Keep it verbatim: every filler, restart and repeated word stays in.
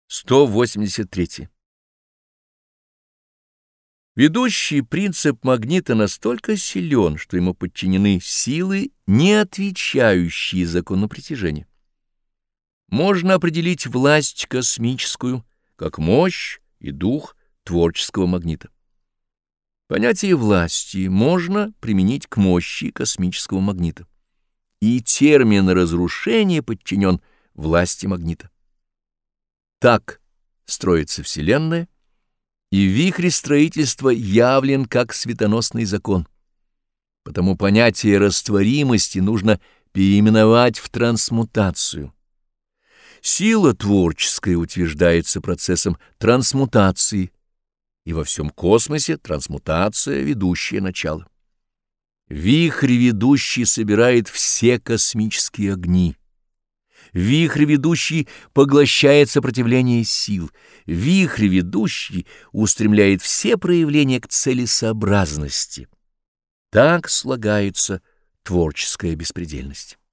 сто восемьдесят три. Ведущий принцип магнита настолько силен, что ему подчинены силы, не отвечающие закону притяжения. Можно определить власть космическую как мощь и дух творческого магнита. Понятие власти можно применить к мощи космического магнита, и термин разрушения подчинен власти магнита. Так строится Вселенная, и вихрь строительства явлен как светоносный закон. Потому понятие растворимости нужно переименовать в трансмутацию. Сила творческая утверждается процессом трансмутации, и во всем космосе трансмутация — ведущее начало. Вихрь ведущий собирает все космические огни. Вихрь ведущий поглощает сопротивление сил. Вихрь ведущий устремляет все проявления к целесообразности. Так слагается творческая беспредельность.